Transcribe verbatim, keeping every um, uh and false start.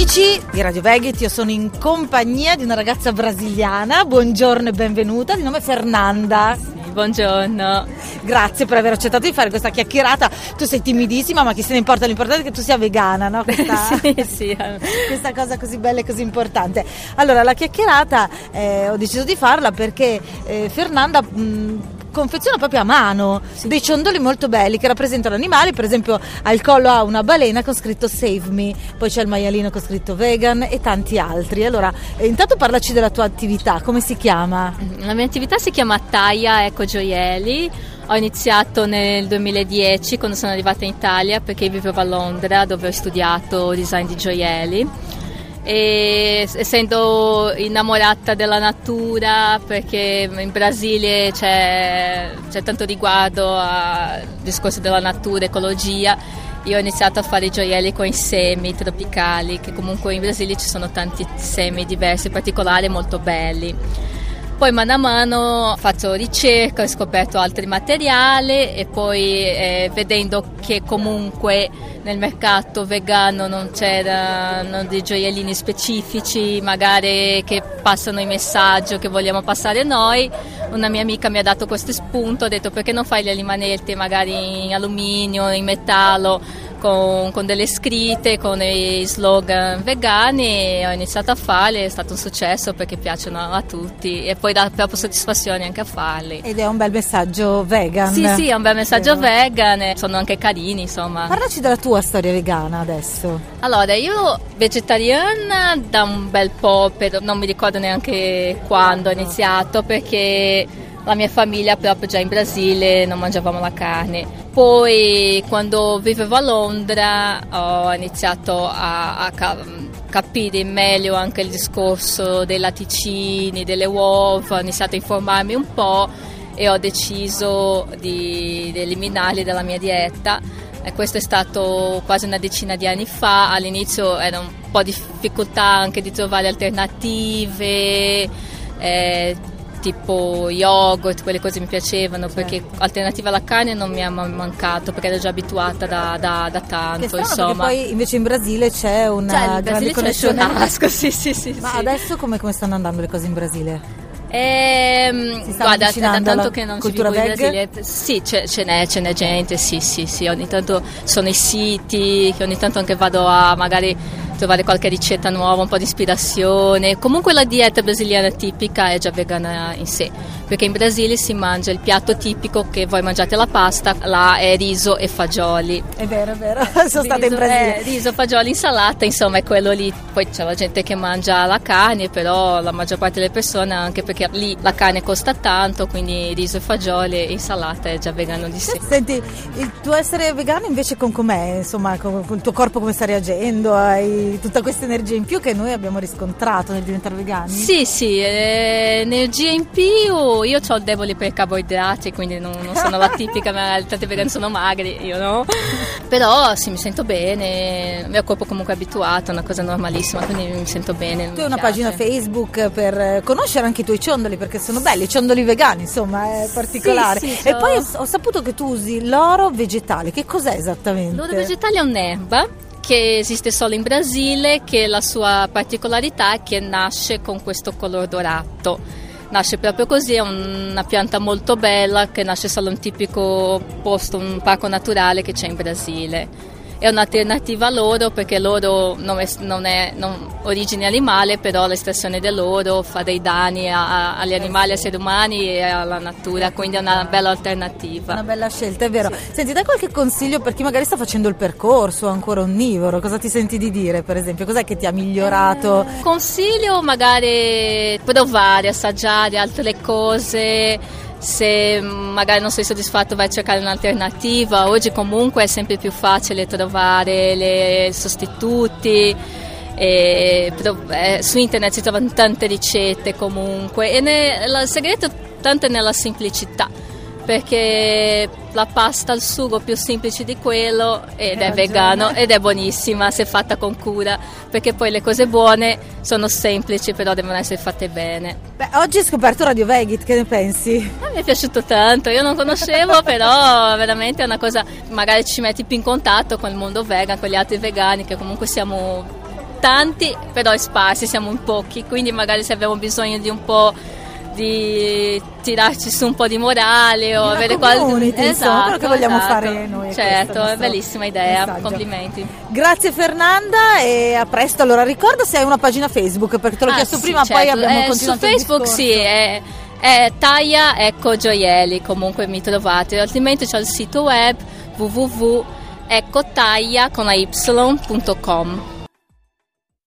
Amici di Radio Vegget, io sono in compagnia di una ragazza brasiliana. Buongiorno e benvenuta, di nome Fernanda. Buongiorno. Grazie per aver accettato di fare questa chiacchierata. Tu sei timidissima, ma chi se ne importa? L'importante è che tu sia vegana, no? Questa, sì, sì. questa cosa così bella e così importante. Allora, la chiacchierata eh, ho deciso di farla perché eh, Fernanda mh, confeziona proprio a mano dei ciondoli molto belli che rappresentano animali. Per esempio al collo ha una balena con scritto Save Me, poi c'è il maialino con scritto vegan e tanti altri. Allora, eh, intanto parlaci della tua attività, come si chiama? La mia attività si chiama Taia Eco Gioielli. Ho iniziato nel duemiladieci quando sono arrivata in Italia, perché vivevo a Londra dove ho studiato design di gioielli. E essendo innamorata della natura, perché in Brasile c'è, c'è tanto riguardo al discorso della natura, ecologia, io ho iniziato a fare i gioielli con i semi tropicali, che comunque in Brasile ci sono tanti semi diversi, particolari, molto belli. Poi mano a mano faccio ricerca, ho scoperto altri materiali e poi eh, vedendo che comunque nel mercato vegano non c'erano dei gioiellini specifici, magari che passano il messaggio che vogliamo passare noi, una mia amica mi ha dato questo spunto, ha detto perché non fai gli animaletti magari in alluminio, in metallo, Con, con delle scritte, con i slogan vegani, e ho iniziato a farli, è stato un successo perché piacciono a tutti e poi dà proprio soddisfazione anche a farli. Ed è un bel messaggio vegan. Sì, sì, è un bel messaggio vegan, e sono anche carini, insomma. Parlaci della tua storia vegana adesso. Allora, io vegetariana da un bel po', però non mi ricordo neanche quando ho iniziato, perché la mia famiglia proprio già in Brasile non mangiavamo la carne. Poi quando vivevo a Londra ho iniziato a, a capire meglio anche il discorso dei latticini, delle uova, ho iniziato a informarmi un po' e ho deciso di, di eliminarli dalla mia dieta. E questo è stato quasi una decina di anni fa. All'inizio era un po' di difficoltà anche di trovare alternative, eh, tipo yogurt, quelle cose mi piacevano, perché certo, alternativa alla carne non mi è mancato, perché ero già abituata da, da, da tanto, strano, insomma. Poi invece in Brasile c'è una cioè, grande connessione. C'è sì, sì, sì. Ma sì. Adesso come, come stanno andando le cose in Brasile? Ehm, guarda, da tanto che non ci vivo in Brasile, sì, c'è, ce n'è, ce n'è gente, sì, sì, sì, ogni tanto sono i siti, che ogni tanto anche vado a magari trovare qualche ricetta nuova, un po' di ispirazione. Comunque la dieta brasiliana tipica è già vegana in sé, perché in Brasile si mangia il piatto tipico, che voi mangiate la pasta, là è riso e fagioli. È vero, è vero, sono riso, stata in Brasile. Eh, riso, fagioli, insalata, insomma è quello lì. Poi c'è la gente che mangia la carne, però la maggior parte delle persone, anche perché lì la carne costa tanto, quindi riso e fagioli e insalata è già vegano di sé. Senti, il tuo essere vegano invece con com'è? Insomma, con, con il tuo corpo come sta reagendo? Hai tutta questa energia in più che noi abbiamo riscontrato nel diventare vegani? Sì, sì, eh, energia in più. Io ho il debole per i carboidrati, quindi non, non sono la tipica, ma tanti vegani sono magri, io no. Però sì, mi sento bene, il mio corpo comunque è abituato, è una cosa normalissima, quindi mi sento bene. Tu hai una pagina Facebook per conoscere anche i tuoi ciondoli, perché sono belli, ciondoli vegani, insomma, è particolare. Sì, sì, e poi ho, ho saputo che tu usi l'oro vegetale. Che cos'è esattamente? L'oro vegetale è un'erba che esiste solo in Brasile, che la sua particolarità è che nasce con questo colore dorato. Nasce proprio così, è una pianta molto bella che nasce solo in un tipico posto, un parco naturale che c'è in Brasile. È un'alternativa all'oro, perché l'oro non è, non è non, origine animale, però l'estrazione dell'oro fa dei danni a, a, agli animali, ai esseri umani e alla natura, quindi è una bella alternativa. Una bella scelta, è vero. Sì. Senti, dai qualche consiglio per chi magari sta facendo il percorso ancora onnivoro, cosa ti senti di dire, per esempio? Cos'è che ti ha migliorato? Eh, consiglio magari provare, assaggiare altre cose. Se magari non sei soddisfatto vai a cercare un'alternativa. Oggi comunque è sempre più facile trovare le sostituti, e, eh, su internet si trovano tante ricette comunque, e ne, il segreto tanto è nella semplicità, perché la pasta al sugo più semplice di quello ed è vegano ed è buonissima se fatta con cura, perché poi le cose buone sono semplici però devono essere fatte bene. Beh, oggi hai scoperto Radio Vegget, che ne pensi? A me è piaciuto tanto, io non conoscevo però veramente è una cosa, magari ci metti più in contatto con il mondo vegan, con gli altri vegani che comunque siamo tanti, però sparsi, siamo in pochi, quindi magari se abbiamo bisogno di un po' di tirarci su un po' di morale o una avere qualche esatto, insomma, quello che vogliamo esatto. fare noi. Certo, è bellissima idea, messaggio. Complimenti. Grazie Fernanda e a presto. Allora ricorda se hai una pagina Facebook, perché te l'ho Ah, chiesto sì, prima, certo. poi abbiamo eh, continuato su Facebook il discorso. sì, è, è Taglia Ecco Gioielli, comunque mi trovate, altrimenti c'è il sito web w w w punto ecco taglia con la y punto com.